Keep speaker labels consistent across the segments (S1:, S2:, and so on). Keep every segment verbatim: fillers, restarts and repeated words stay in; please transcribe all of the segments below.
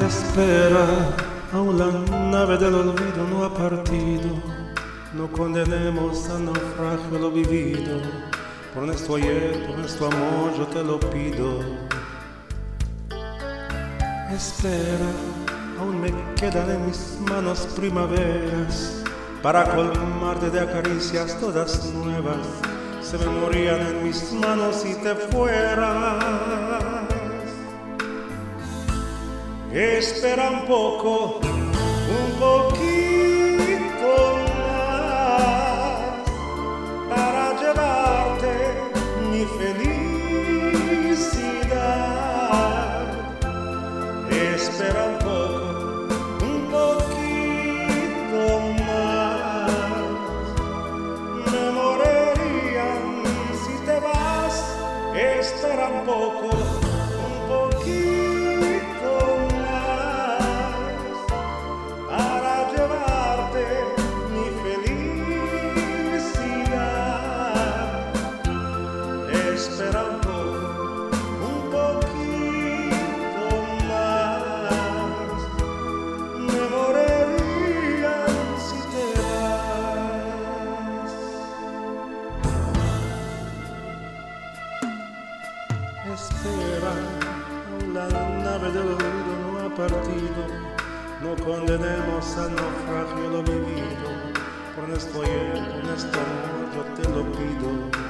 S1: Espera, aún la nave del olvido no ha partido. No condenemos al naufragio lo vivido. Por nuestro ayer, por nuestro amor, yo te lo pido. Espera, aún me quedan en mis manos primaveras para colmarte de acaricias todas nuevas. Se me morían en mis manos si te fueras. Espera un poco, un poquito más para llevarte mi felicidad. Espera un poco, un poquito más. Me morirían si te vas. Espera un poco, un poquito. Espera un poco, un poquito más. Me moriría si te vas. Espera, aún la nave del olvido no ha partido. No condenemos al naufragio lo vivido. Por nuestro ayer, por nuestro amor, yo te lo pido.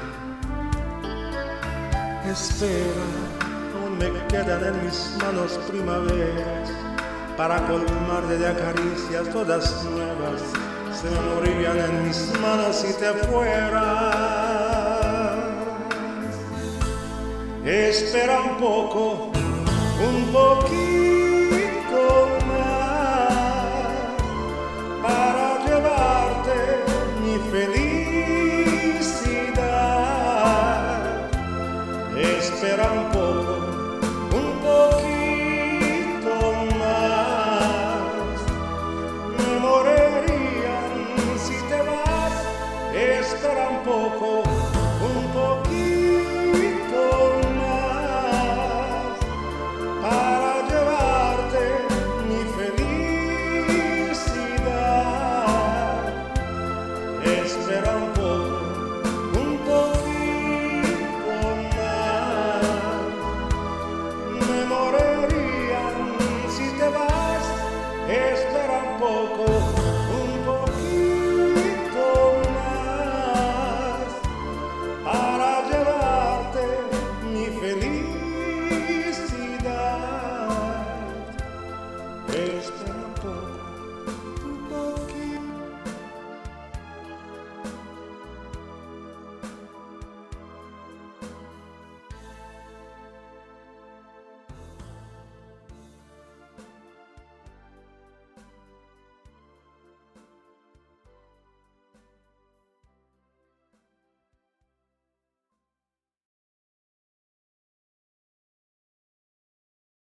S1: Espera, aún me quedan en mis manos primaveras para colmarte de acaricias todas nuevas. Se me morirían en mis manos si te fueras. Espera un poco, un poquito.